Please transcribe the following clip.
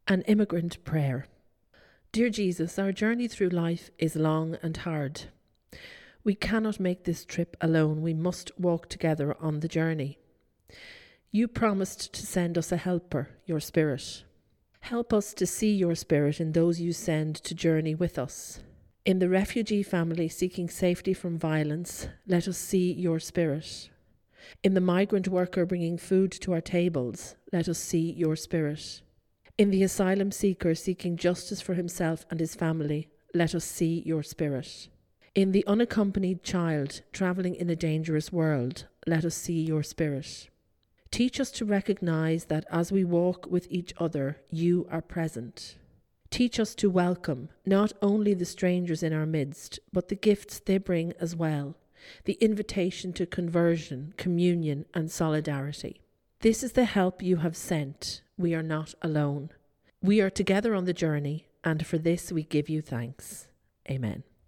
An immigrant prayer. Dear Jesus, our journey through life is long and hard. We cannot make this trip alone. We must walk together on the journey. You promised to send us a helper, your Spirit. Help us to see your Spirit in those you send to journey with us. In the refugee family seeking safety from violence, let us see your Spirit. In the migrant worker bringing food to our tables, let us see your Spirit. In the asylum seeker seeking justice for himself and his family, let us see your Spirit. In the unaccompanied child travelling in a dangerous world, let us see your Spirit. Teach us to recognise that as we walk with each other, you are present. Teach us to welcome not only the strangers in our midst, but the gifts they bring as well, the invitation to conversion, communion and solidarity. This is the help you have sent. We are not alone. We are together on the journey, and for this we give you thanks. Amen.